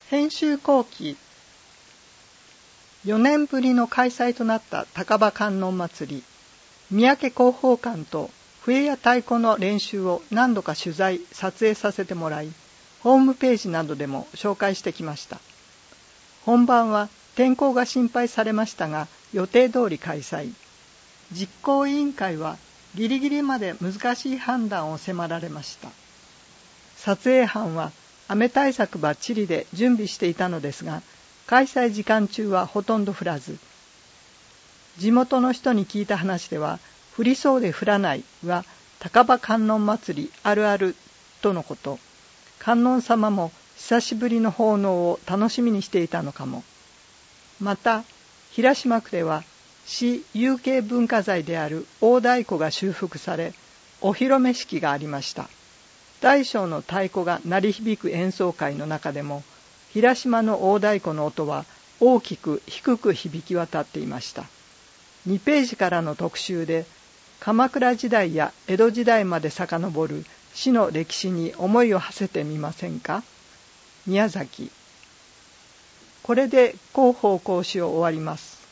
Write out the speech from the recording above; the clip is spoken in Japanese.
編集後期4年ぶりの開催となった高場観音祭り、三宅広報館と笛や太鼓の練習を何度か取材・撮影させてもらい、ホームページなどでも紹介してきました。本番は天候が心配されましたが、予定通り開催。実行委員会はギリギリまで難しい判断を迫られました。撮影班は雨対策ばっちりで準備していたのですが、開催時間中はほとんど降らず、地元の人に聞いた話では、降りそうで降らないは高場観音祭りあるあるとのこと。観音様も久しぶりの奉納を楽しみにしていたのかも。また、平島区では市有形文化財である大太鼓が修復され、お披露目式がありました。大小の太鼓が鳴り響く演奏会の中でも、平島の大太鼓の音は大きく低く響き渡っていました。2ページからの特集で、鎌倉時代や江戸時代まで遡る市の歴史に思いを馳せてみませんか。宮崎。これで広報講師を終わります。